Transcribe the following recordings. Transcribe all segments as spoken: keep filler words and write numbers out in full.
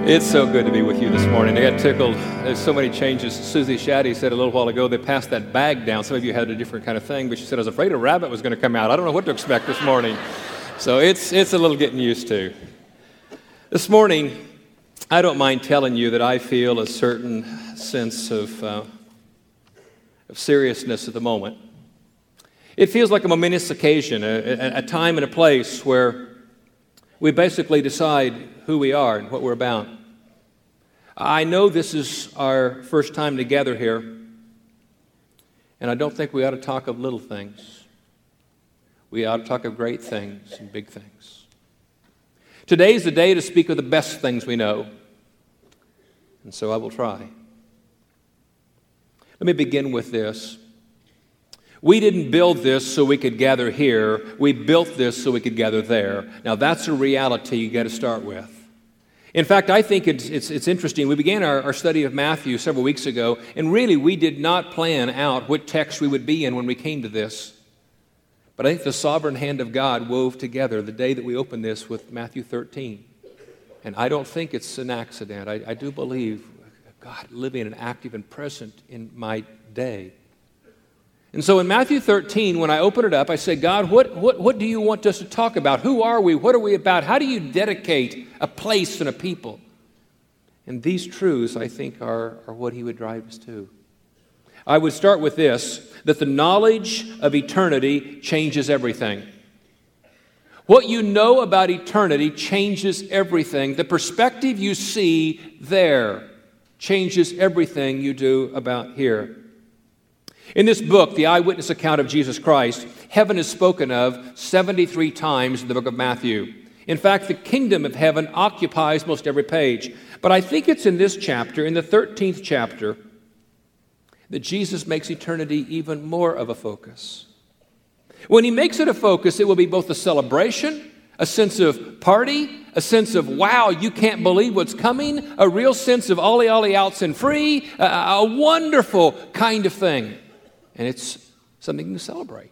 It's so good to be with you this morning. I got tickled. There's so many changes. Susie Shaddy said a little while ago they passed that bag down. Some of you had a different kind of thing, but she said, I was afraid a rabbit was going to come out. I don't know what to expect this morning. So it's it's a little getting used to. This morning, I don't mind telling you that I feel a certain sense of, uh, of seriousness at the moment. It feels like a momentous occasion, a, a, a time and a place where we basically decide who we are and what we're about. I know this is our first time together here, and I don't think we ought to talk of little things. We ought to talk of great things and big things. Today is the day to speak of the best things we know, and so I will try. Let me begin with this. We didn't build this so we could gather here. We built this so we could gather there. Now, that's a reality you got to start with. In fact, I think it's, it's, it's interesting. We began our, our study of Matthew several weeks ago, and really we did not plan out what text we would be in when we came to this. But I think the sovereign hand of God wove together the day that we opened this with Matthew thirteen. And I don't think it's an accident. I, I do believe God living and active and present in my day. And so in Matthew thirteen, when I open it up, I say, God, what, what, what do you want us to talk about? Who are we? What are we about? How do you dedicate a place and a people? And these truths, I think, are, are what he would drive us to. I would start with this, that the knowledge of eternity changes everything. What you know about eternity changes everything. The perspective you see there changes everything you do about here. In this book, the eyewitness account of Jesus Christ, heaven is spoken of seventy-three times in the book of Matthew. In fact, the kingdom of heaven occupies most every page. But I think it's in this chapter, in the thirteenth chapter, that Jesus makes eternity even more of a focus. When he makes it a focus, it will be both a celebration, a sense of party, a sense of, wow, you can't believe what's coming, a real sense of ollie ollie outs and free, a, a wonderful kind of thing. And it's something to celebrate.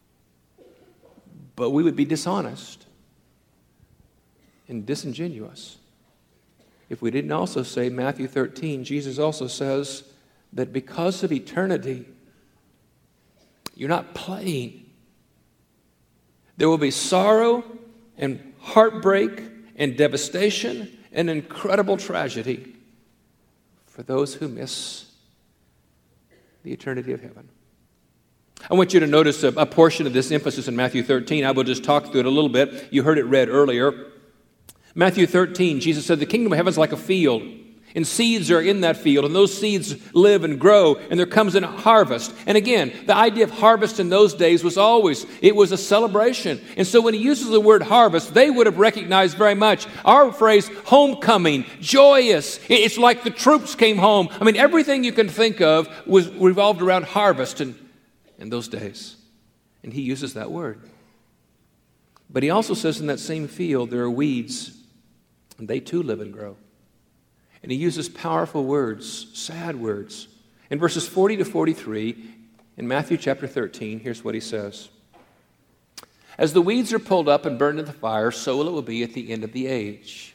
But we would be dishonest and disingenuous if we didn't also say, Matthew thirteen, Jesus also says that because of eternity, you're not playing. There will be sorrow and heartbreak and devastation and incredible tragedy for those who miss the eternity of heaven. I want you to notice a, a portion of this emphasis in Matthew thirteen. I will just talk through it a little bit. You heard it read earlier. Matthew thirteen, Jesus said, the kingdom of heaven is like a field, and seeds are in that field, and those seeds live and grow, and there comes a harvest. And again, the idea of harvest in those days was always, it was a celebration. And so when he uses the word harvest, they would have recognized very much our phrase, homecoming, joyous. It's like the troops came home. I mean, everything you can think of was revolved around harvest and in those days. And he uses that word. But he also says in that same field there are weeds, and they too live and grow. And he uses powerful words, sad words. In verses forty to forty-three, in Matthew chapter thirteen, here's what he says. As the weeds are pulled up and burned in the fire, so will it will be at the end of the age.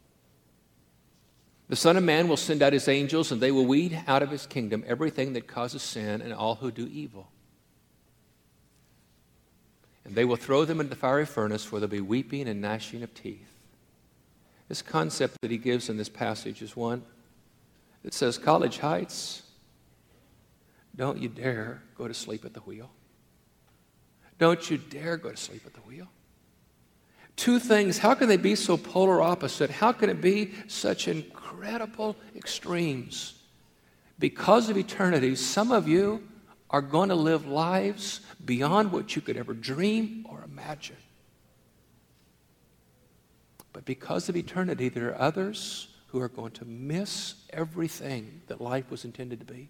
The Son of Man will send out his angels, and they will weed out of his kingdom everything that causes sin and all who do evil. And they will throw them into the fiery furnace where there will be weeping and gnashing of teeth. This concept that he gives in this passage is one that says, College Heights, don't you dare go to sleep at the wheel. Don't you dare go to sleep at the wheel. Two things, how can they be so polar opposite? How can it be such incredible extremes? Because of eternity, some of you are going to live lives beyond what you could ever dream or imagine. But because of eternity, there are others who are going to miss everything that life was intended to be.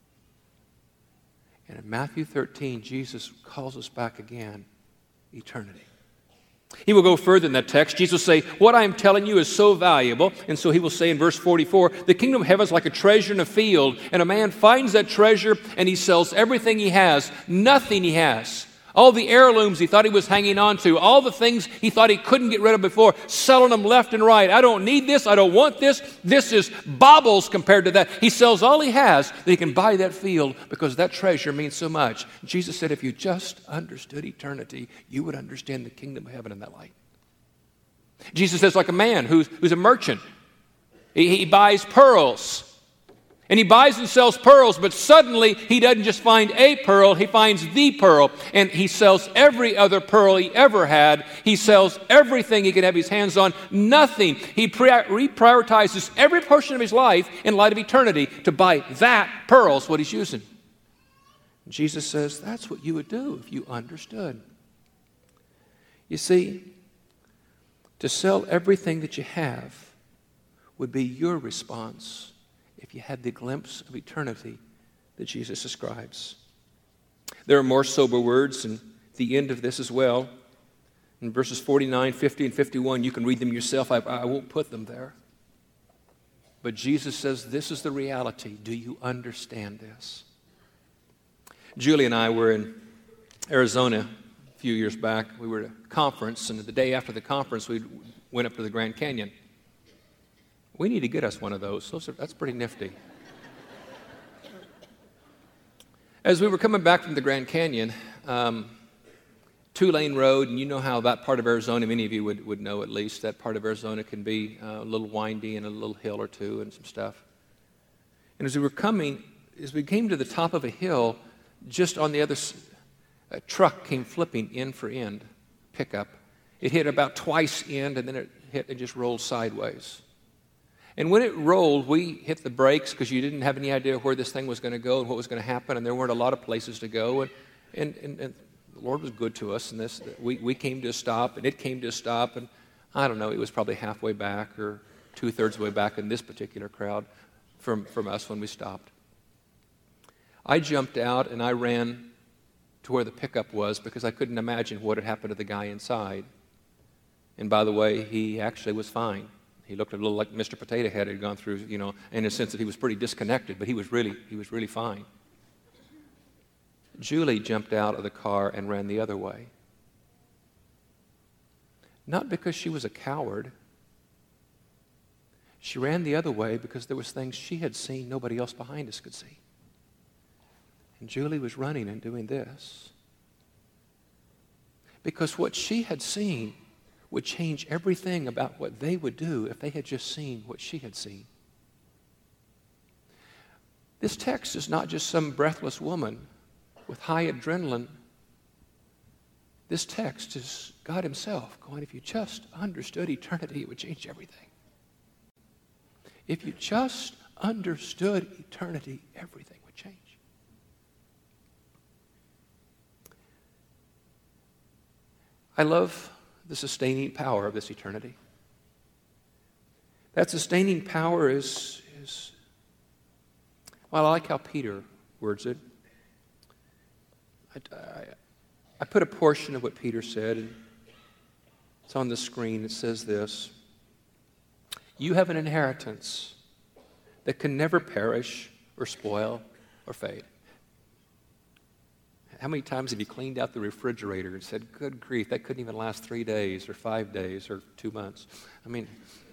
And in Matthew thirteen, Jesus calls us back again, eternity. He will go further in that text. Jesus will say, what I am telling you is so valuable. And so he will say in verse forty-four, the kingdom of heaven is like a treasure in a field, and a man finds that treasure and he sells everything he has, nothing he has, All the heirlooms he thought he was hanging on to, all the things he thought he couldn't get rid of before, selling them left and right. I don't need this. I don't want this. This is baubles compared to that. He sells all he has that he can buy that field because that treasure means so much. Jesus said, if you just understood eternity, you would understand the kingdom of heaven in that light. Jesus says, like a man who's, who's a merchant. He, he buys pearls. And he buys and sells pearls, but suddenly he doesn't just find a pearl, he finds the pearl. And he sells every other pearl he ever had. He sells everything he could have his hands on. Nothing. He pre- reprioritizes every portion of his life in light of eternity to buy that pearl is what he's using. And Jesus says, that's what you would do if you understood. You see, to sell everything that you have would be your response if you had the glimpse of eternity that Jesus describes. There are more sober words in the end of this as well. In verses forty-nine, fifty, and fifty-one, you can read them yourself. I, I won't put them there. But Jesus says, this is the reality. Do you understand this? Julie and I were in Arizona a few years back. We were at a conference, and the day after the conference, we went up to the Grand Canyon. We need to get us one of those. those are, that's pretty nifty. As we were coming back from the Grand Canyon, um, two-lane road, and you know how that part of Arizona, many of you would, would know at least, that part of Arizona can be uh, a little windy and a little hill or two and some stuff. And as we were coming, as we came to the top of a hill, just on the other side, a truck came flipping end for end, pickup. It hit about twice end, and then it hit and just rolled sideways. And when it rolled, we hit the brakes because you didn't have any idea where this thing was going to go and what was going to happen, and there weren't a lot of places to go. And, and, and, and the Lord was good to us in this. We, we came to a stop, and it came to a stop, and I don't know, it was probably halfway back or two-thirds of the way back in this particular crowd from, from us when we stopped. I jumped out, and I ran to where the pickup was because I couldn't imagine what had happened to the guy inside. And by the way, he actually was fine. He looked a little like Mister Potato Head had gone through, you know, in a sense that he was pretty disconnected, but he was really, he was really fine. Julie jumped out of the car and ran the other way. Not because she was a coward. She ran the other way because there was things she had seen nobody else behind us could see. And Julie was running and doing this because what she had seen would change everything about what they would do if they had just seen what she had seen. This text is not just some breathless woman with high adrenaline. This text is God himself going, if you just understood eternity, it would change everything. If you just understood eternity, everything would change. I love the sustaining power of this eternity. That sustaining power is, is well, I like how Peter words it. I, I, I put a portion of what Peter said, and it's on the screen. It says this: you have an inheritance that can never perish or spoil or fade. How many times have you cleaned out the refrigerator and said, good grief, that couldn't even last three days or five days or two months? I mean,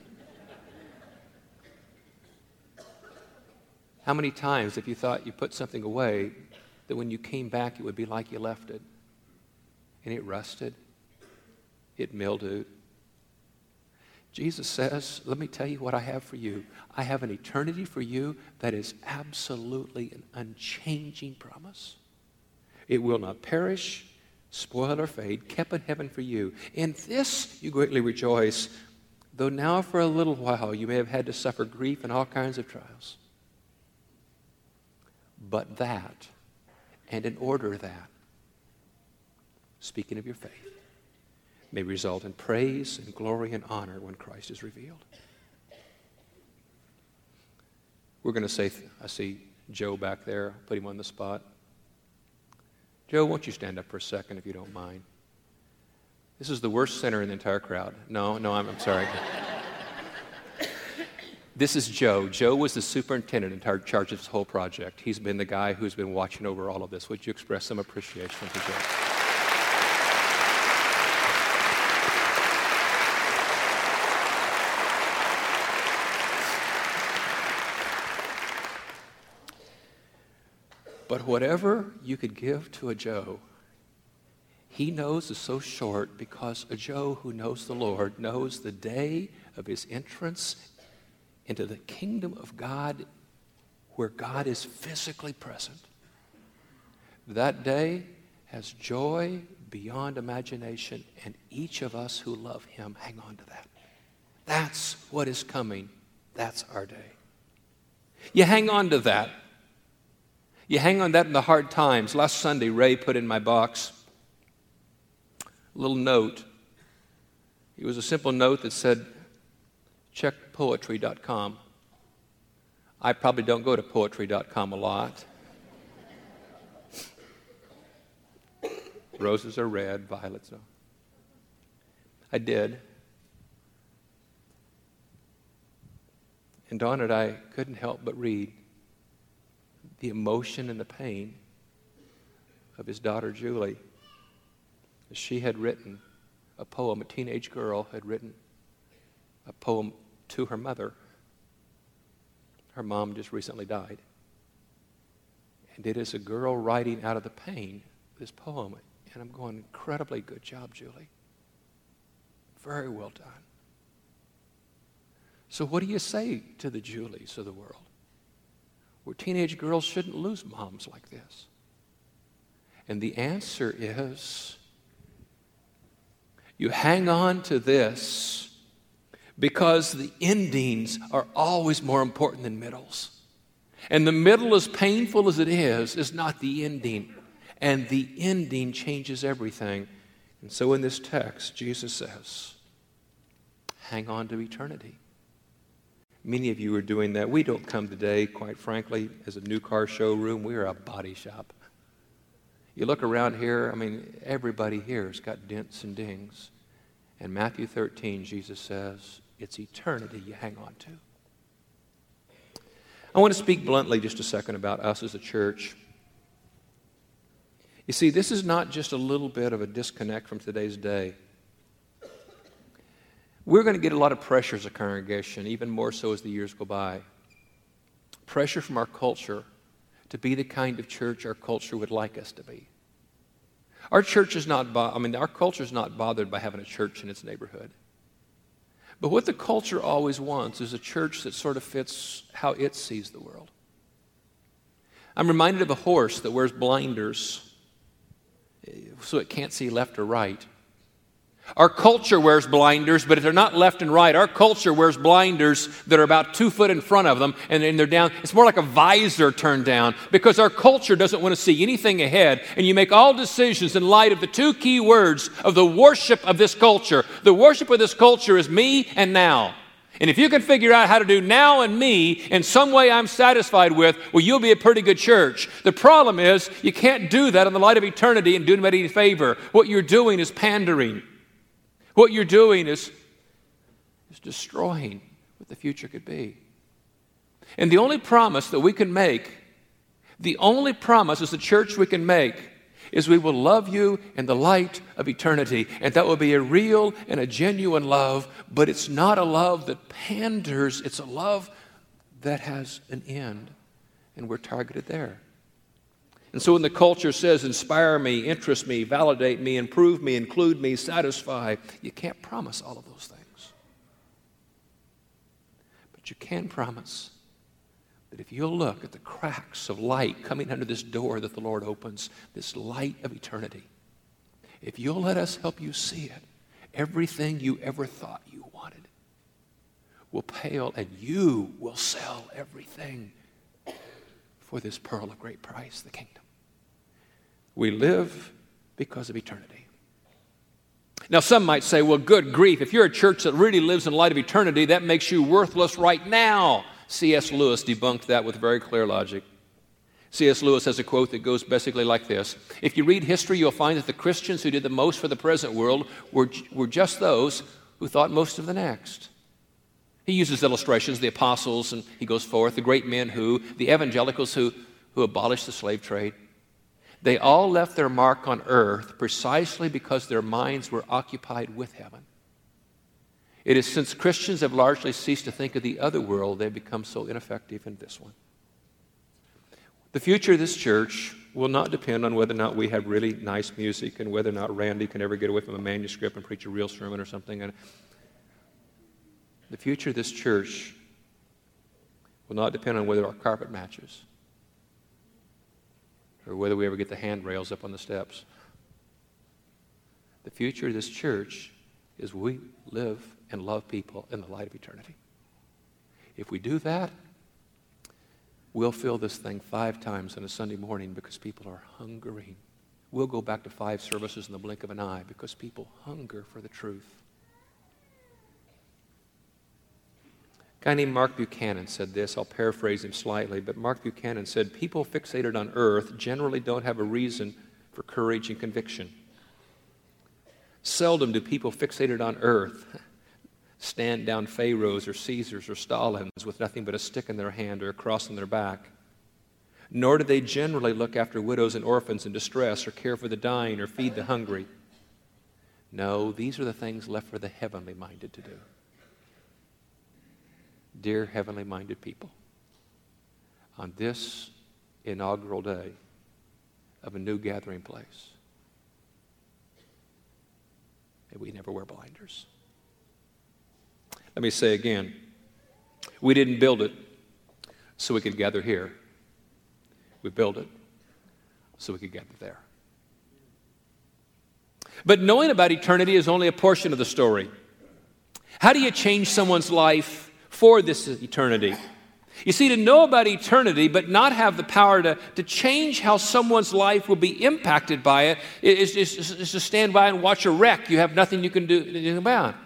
how many times have you thought you put something away that when you came back it would be like you left it? And it rusted. It mildewed. Jesus says, let me tell you what I have for you. I have an eternity for you that is absolutely an unchanging promise. It will not perish, spoil, or fade, kept in heaven for you. In this you greatly rejoice, though now for a little while you may have had to suffer grief and all kinds of trials. But that, and in order that, speaking of your faith, may result in praise and glory and honor when Christ is revealed. We're going to say, I see Joe back there, put him on the spot. Joe, won't you stand up for a second if you don't mind? This is the worst sinner in the entire crowd. No, no, I'm, I'm sorry. This is Joe. Joe was the superintendent in charge of this whole project. He's been the guy who's been watching over all of this. Would you express some appreciation to Joe? But whatever you could give to a Joe, he knows is so short because a Joe who knows the Lord knows the day of his entrance into the kingdom of God where God is physically present. That day has joy beyond imagination, and each of us who love him hang on to that. That's what is coming. That's our day. You hang on to that. You hang on to that in the hard times. Last Sunday, Ray put in my box a little note. It was a simple note that said, check poetry dot com. I probably don't go to poetry dot com a lot. Roses are red, violets are. I did. And Dawn and I couldn't help but read the emotion and the pain of his daughter Julie. She had written a poem, a teenage girl had written a poem to her mother. Her mom just recently died. And it is a girl writing out of the pain this poem. And I'm going, incredibly good job, Julie. Very well done. So what do you say to the Julies of the world? Where teenage girls shouldn't lose moms like this. And the answer is, you hang on to this because the endings are always more important than middles. And the middle, as painful as it is, is not the ending. And the ending changes everything. And so in this text, Jesus says, hang on to eternity. Many of you are doing that. We don't come today, quite frankly, as a new car showroom. We are a body shop. You look around here, I mean, everybody here has got dents and dings. And Matthew thirteen, Jesus says, it's eternity you hang on to. I want to speak bluntly just a second about us as a church. You see, this is not just a little bit of a disconnect from today's day. We're going to get a lot of pressure as a congregation, even more so as the years go by. Pressure from our culture to be the kind of church our culture would like us to be. Our church is not, bo- I mean, our culture is not bothered by having a church in its neighborhood. But what the culture always wants is a church that sort of fits how it sees the world. I'm reminded of a horse that wears blinders so it can't see left or right. Our culture wears blinders, but if they're not left and right, our culture wears blinders that are about two foot in front of them, and then they're down. It's more like a visor turned down, because our culture doesn't want to see anything ahead, and you make all decisions in light of the two key words of the worship of this culture. The worship of this culture is me and now. And if you can figure out how to do now and me in some way I'm satisfied with, well, you'll be a pretty good church. The problem is you can't do that in the light of eternity and do anybody any favor. What you're doing is pandering. What you're doing is, is destroying what the future could be. And the only promise that we can make, the only promise as a church we can make, is we will love you in the light of eternity. And that will be a real and a genuine love, but it's not a love that panders. It's a love that has an end, and we're targeted there. And so when the culture says, inspire me, interest me, validate me, improve me, include me, satisfy, you can't promise all of those things. But you can promise that if you'll look at the cracks of light coming under this door that the Lord opens, this light of eternity, if you'll let us help you see it, everything you ever thought you wanted will pale, and you will sell everything for this pearl of great price, the kingdom. We live because of eternity. Now, some might say, well, good grief, if you're a church that really lives in light of eternity, that makes you worthless right now. C S Lewis debunked that with very clear logic. C S Lewis has a quote that goes basically like this. If you read history, you'll find that the Christians who did the most for the present world were, were just those who thought most of the next. He uses illustrations, the apostles, and he goes forth, the great men who, the evangelicals who, who abolished the slave trade. They all left their mark on earth precisely because their minds were occupied with heaven. It is since Christians have largely ceased to think of the other world, they've become so ineffective in this one. The future of this church will not depend on whether or not we have really nice music and whether or not Randy can ever get away from a manuscript and preach a real sermon or something. And the future of this church will not depend on whether our carpet matches or whether we ever get the handrails up on the steps. The future of this church is we live and love people in the light of eternity. If we do that, we'll fill this thing five times on a Sunday morning because people are hungering. We'll go back to five services in the blink of an eye because people hunger for the truth. A guy named Mark Buchanan said this. I'll paraphrase him slightly, but Mark Buchanan said, people fixated on earth generally don't have a reason for courage and conviction. Seldom do people fixated on earth stand down Pharaohs or Caesars or Stalins with nothing but a stick in their hand or a cross on their back. Nor do they generally look after widows and orphans in distress or care for the dying or feed the hungry. No, these are the things left for the heavenly minded to do. Dear heavenly minded people, on this inaugural day of a new gathering place, may we never wear blinders. Let me say again, we didn't build it so we could gather here. We built it so we could gather there. But knowing about eternity is only a portion of the story. How do you change someone's life for this eternity? You see, to know about eternity but not have the power to, to change how someone's life will be impacted by it is, is, is to stand by and watch a wreck. You have nothing you can do, do about it.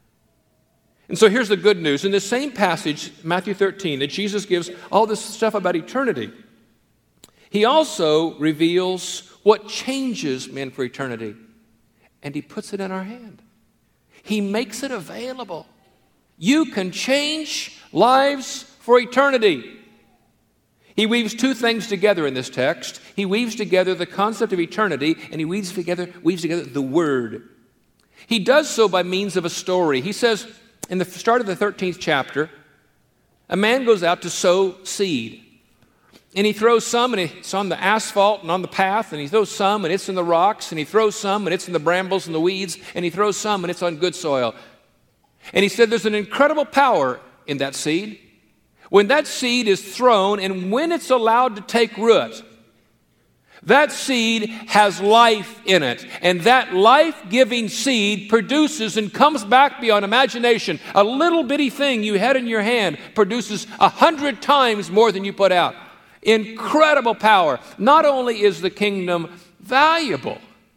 And so here's the good news. In this same passage, Matthew thirteen, that Jesus gives all this stuff about eternity, he also reveals what changes men for eternity. And he puts it in our hand. He makes it available. You can change lives for eternity. He weaves two things together in this text. He weaves together the concept of eternity, and he weaves together, weaves together the Word. He does so by means of a story. He says, in the start of the thirteenth chapter, a man goes out to sow seed. And he throws some, and it's on the asphalt and on the path, and he throws some, and it's in the rocks, and he throws some, and it's in the brambles and the weeds, and he throws some, and it's on good soil. And he said there's an incredible power in that seed. When that seed is thrown, and when it's allowed to take root, that seed has life in it. And that life-giving seed produces and comes back beyond imagination. A little bitty thing you had in your hand produces a hundred times more than you put out. Incredible power. Not only is the kingdom valuable,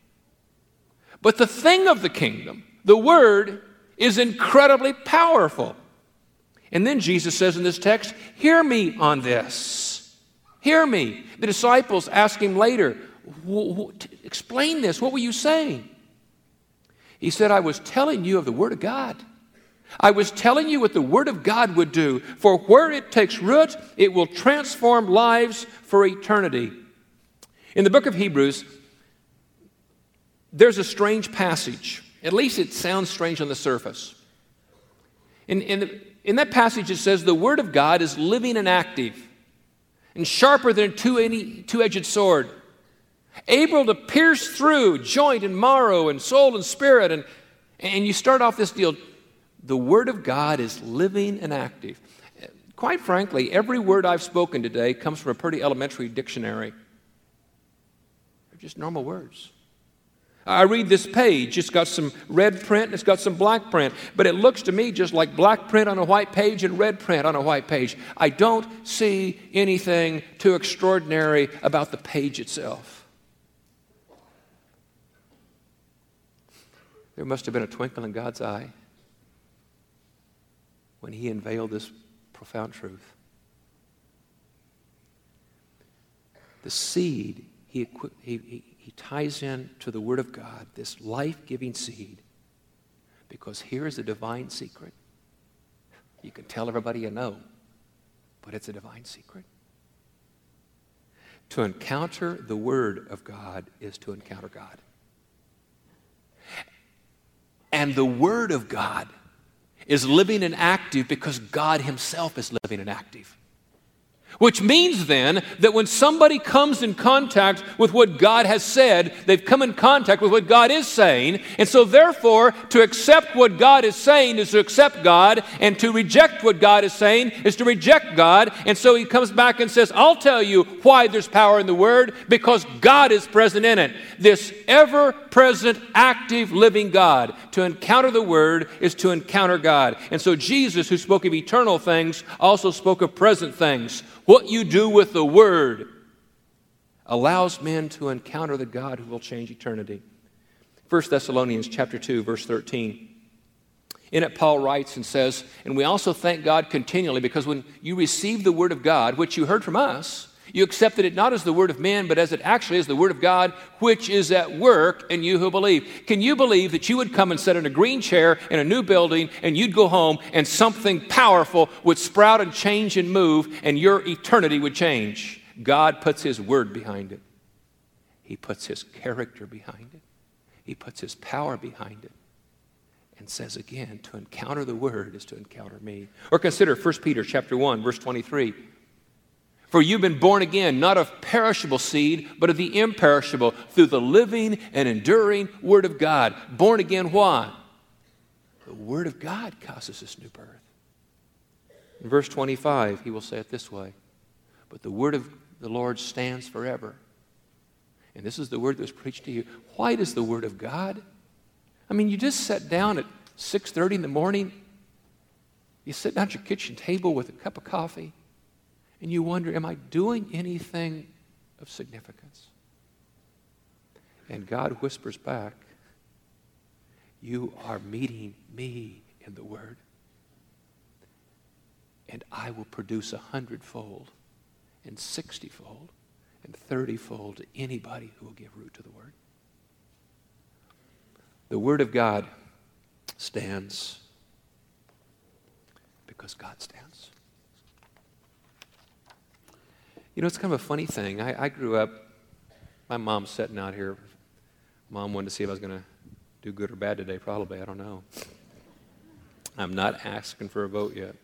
but the thing of the kingdom, the Word, is incredibly powerful. And then Jesus says in this text, hear me on this. Hear me. The disciples ask him later, explain this. What were you saying? He said, I was telling you of the Word of God. I was telling you what the Word of God would do. For where it takes root, it will transform lives for eternity. In the book of Hebrews, there's a strange passage. At least it sounds strange on the surface. In, in, the, in that passage it says, the Word of God is living and active, and sharper than a two, any, two-edged sword, able to pierce through joint and marrow and soul and spirit. And, and you start off this deal, the Word of God is living and active. Quite frankly, every word I've spoken today comes from a pretty elementary dictionary. They're just normal words. I read this page. It's got some red print and it's got some black print. But it looks to me just like black print on a white page and red print on a white page. I don't see anything too extraordinary about the page itself. There must have been a twinkle in God's eye when He unveiled this profound truth. The seed He, he, he He ties in to the Word of God, this life-giving seed, because here is a divine secret. You can tell everybody you know, but it's a divine secret. To encounter the Word of God is to encounter God. And the Word of God is living and active because God Himself is living and active. Which means then that when somebody comes in contact with what God has said, they've come in contact with what God is saying. And so therefore, to accept what God is saying is to accept God, and to reject what God is saying is to reject God. And so he comes back and says, I'll tell you why there's power in the Word, because God is present in it. This ever-present, active, living God. To encounter the Word is to encounter God. And so Jesus, who spoke of eternal things, also spoke of present things. What you do with the Word allows men to encounter the God who will change eternity. First Thessalonians chapter two, verse thirteen. In it, Paul writes and says, and we also thank God continually, because when you received the Word of God, which you heard from us, you accepted it not as the word of men, but as it actually is the Word of God, which is at work in you who believe. Can you believe that you would come and sit in a green chair in a new building, and you'd go home, and something powerful would sprout and change and move, and your eternity would change? God puts His Word behind it. He puts His character behind it. He puts His power behind it. And says again, to encounter the Word is to encounter me. Or consider First Peter chapter one, verse twenty-three. For you've been born again, not of perishable seed, but of the imperishable, through the living and enduring Word of God. Born again, why? The Word of God causes this new birth. In verse twenty-five, he will say it this way, but the Word of the Lord stands forever. And this is the word that was preached to you. Why does the Word of God? I mean, you just sat down at six thirty in the morning, you sit down at your kitchen table with a cup of coffee, and you wonder, am I doing anything of significance? And God whispers back, you are meeting me in the Word, and I will produce a hundredfold and sixtyfold and thirtyfold to anybody who will give root to the Word. The Word of God stands because God stands. You know, it's kind of a funny thing. I, I grew up, my mom's sitting out here. Mom wanted to see if I was going to do good or bad today, probably. I don't know. I'm not asking for a vote yet.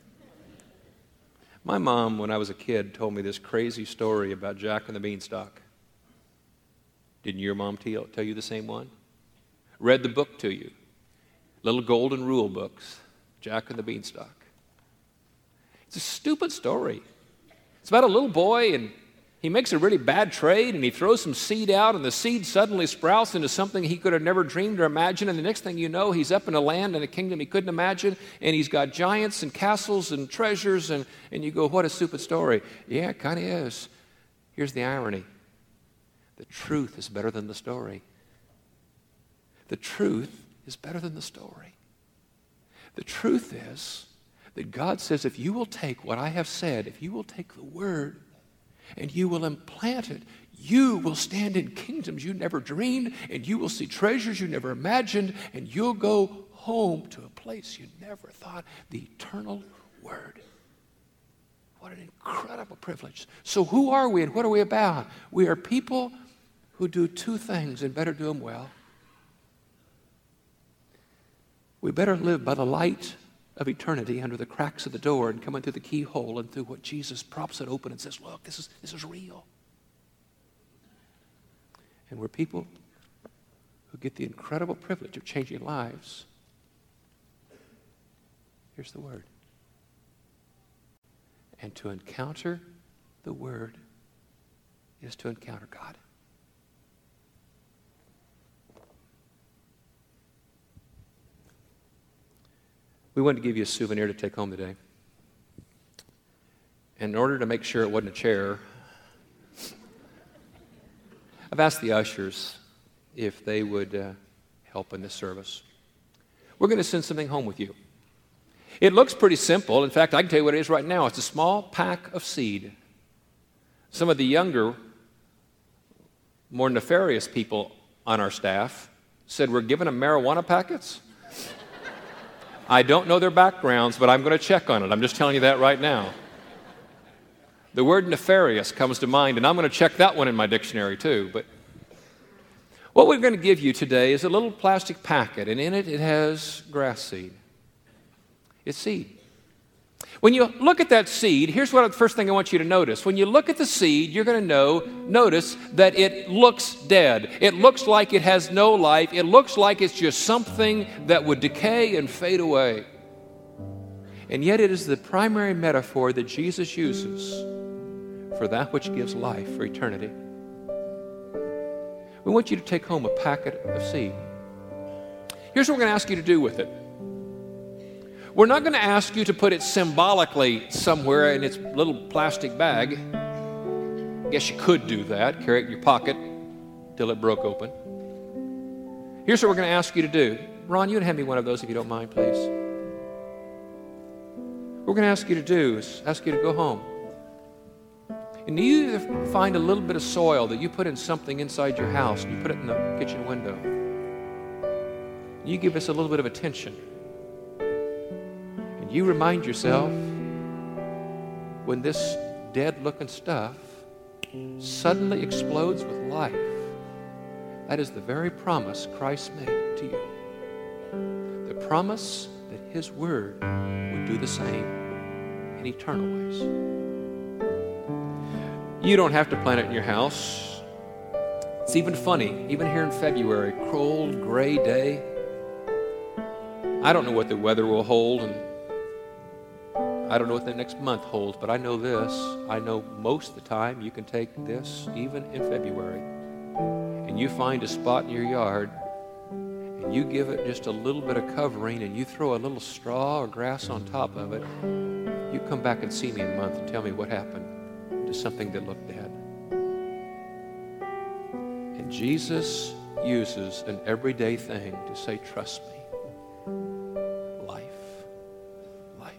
My mom, when I was a kid, told me this crazy story about Jack and the Beanstalk. Didn't your mom tell, tell you the same one? Read the book to you. Little golden rule books, Jack and the Beanstalk. It's a stupid story. It's about a little boy, and he makes a really bad trade, and he throws some seed out, and the seed suddenly sprouts into something he could have never dreamed or imagined, and the next thing you know, he's up in a land and a kingdom he couldn't imagine, and he's got giants and castles and treasures, and, and you go, what a stupid story. Yeah, it kind of is. Here's the irony. The truth is better than the story. The truth is better than the story. The truth is that God says, if you will take what I have said, if you will take the Word and you will implant it, you will stand in kingdoms you never dreamed, and you will see treasures you never imagined, and you'll go home to a place you never thought, the eternal Word. What an incredible privilege. So who are we and what are we about? We are people who do two things and better do them well. We better live by the light of eternity under the cracks of the door and coming through the keyhole and through what Jesus props it open and says, look, this is, this is real. And we're people who get the incredible privilege of changing lives. Here's the Word. And to encounter the Word is to encounter God. We wanted to give you a souvenir to take home today. And in order to make sure it wasn't a chair, I've asked the ushers if they would uh, help in this service. We're going to send something home with you. It looks pretty simple. In fact, I can tell you what it is right now. It's a small pack of seed. Some of the younger, more nefarious people on our staff said we're giving them marijuana packets. I don't know their backgrounds, but I'm going to check on it. I'm just telling you that right now. The word nefarious comes to mind, and I'm going to check that one in my dictionary too. But what we're going to give you today is a little plastic packet, and in it, it has grass seed. It's seed. When you look at that seed, here's what the first thing I want you to notice. When you look at the seed, you're going to know, notice that it looks dead. It looks like it has no life. It looks like it's just something that would decay and fade away. And yet it is the primary metaphor that Jesus uses for that which gives life for eternity. We want you to take home a packet of seed. Here's what we're going to ask you to do with it. We're not going to ask you to put it symbolically somewhere in its little plastic bag. I guess you could do that, carry it in your pocket till it broke open. Here's what we're going to ask you to do. Ron, you can hand me one of those if you don't mind, please. What we're going to ask you to do is ask you to go home. And you either find a little bit of soil that you put in something inside your house, and you put it in the kitchen window. You give us a little bit of attention. And you remind yourself when this dead-looking stuff suddenly explodes with life. That is the very promise Christ made to you. The promise that His Word would do the same in eternal ways. You don't have to plant it in your house. It's even funny, even here in February, cold, gray day. I don't know what the weather will hold, and I don't know what the next month holds, but I know this. I know most of the time you can take this, even in February, and you find a spot in your yard, and you give it just a little bit of covering, and you throw a little straw or grass on top of it. You come back and see me in a month and tell me what happened to something that looked dead. And Jesus uses an everyday thing to say, trust me. Life. Life.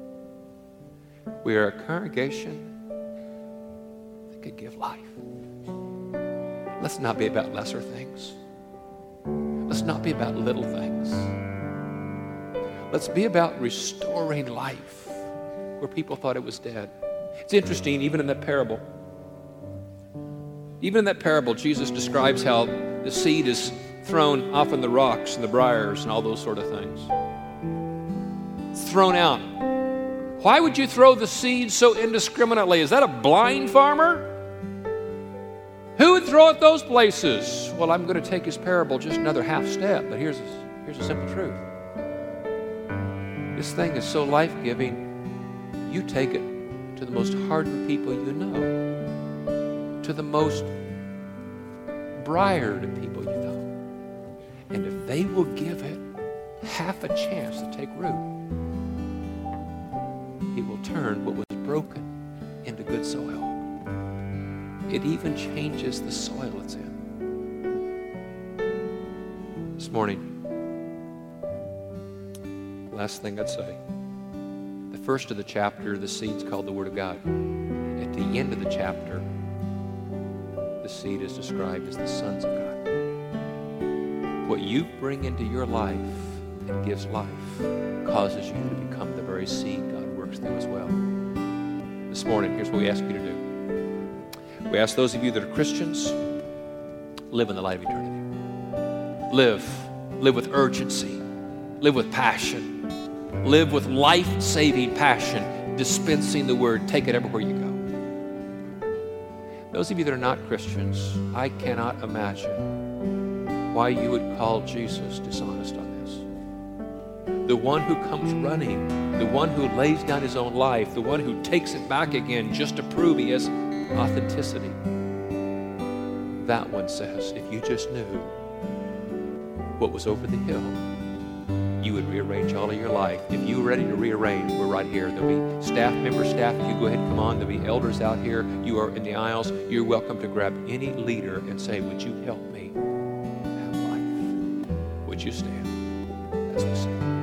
We are a congregation that could give life. Let's not be about lesser things. Let's not be about little things. Let's be about restoring life where people thought it was dead. It's interesting, even in that parable. Even in that parable, Jesus describes how the seed is thrown off in the rocks and the briars and all those sort of things. It's thrown out. Why would you throw the seed so indiscriminately? Is that a blind farmer? Who would throw it those places? Well, I'm going to take his parable just another half step, but here's, here's a simple truth. This thing is so life-giving, you take it to the most hardened people you know, to the most briared people you know. And if they will give it half a chance to take root, He will turn what was broken into good soil. It even changes the soil it's in. This morning, last thing I'd say. The first of the chapter, the seed's called the Word of God. At the end of the chapter, the seed is described as the sons of God. What you bring into your life and gives life causes you to become the very seed God works through as well. This morning, here's what we ask you to do. We ask those of you that are Christians, live in the light of eternity. Live. Live with urgency. Live with passion. Live with life-saving passion, dispensing the Word. Take it everywhere you go. Those of you that are not Christians, I cannot imagine why you would call Jesus dishonest on this. The one who comes running, the one who lays down his own life, the one who takes it back again just to prove he has authenticity. That one says, if you just knew what was over the hill, you would rearrange all of your life. If you were ready to rearrange, we're right here. There'll be staff members, staff, if you go ahead and come on. There'll be elders out here. You are in the aisles. You're welcome to grab any leader and say, would you help me have life? Would you stand as we sing?